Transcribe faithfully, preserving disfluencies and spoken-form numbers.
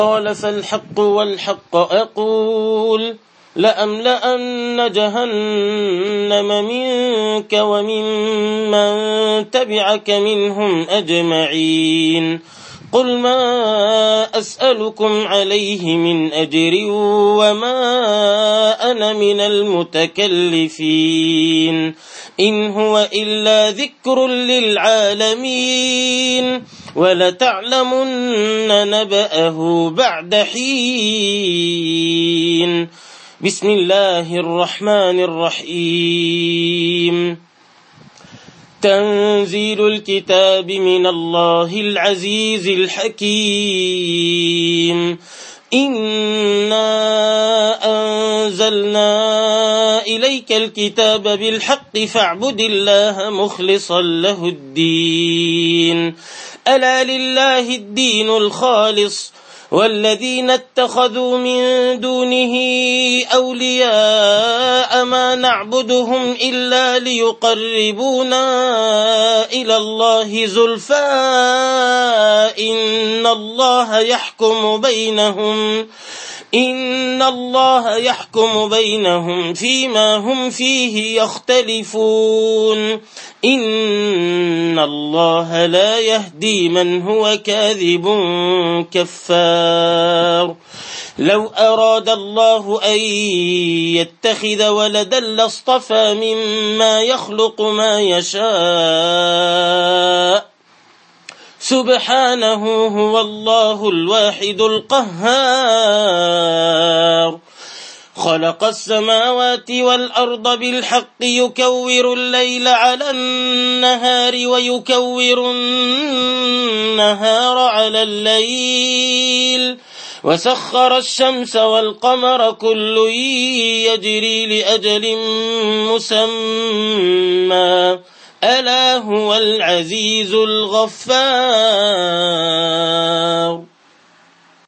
قال فالحق والحق أقول لأملأن جهنم منك وممن تبعك منهم أجمعين قل ما أسألكم عليه من أجر وما أنا من المتكلفين إن هو إلا ذكر للعالمين ولتعلمن نبأه بعد حين. بسم الله الرحمن الرحيم. تنزيل الكتاب من الله العزيز الحكيم. إنا أنزلنا إليك الكتاب بالحق فاعبد الله مخلصا له الدين ألا لله الدين الخالص والذين اتخذوا من دونه أولياء ما نعبدهم إلا ليقربونا إلى الله زلفى إن الله يحكم بينهم إن الله يحكم بينهم فيما هم فيه يختلفون إن الله لا يهدي من هو كاذب كفار. لو أراد الله أن يتخذ ولدا لاصطفى مما يخلق ما يشاء سبحانه هو الله الواحد القهار. خلق السماوات والأرض بالحق يكور الليل على النهار ويكور النهار على الليل وسخر الشمس والقمر كل يجري لأجل مسمى ألا هو العزيز الغفار.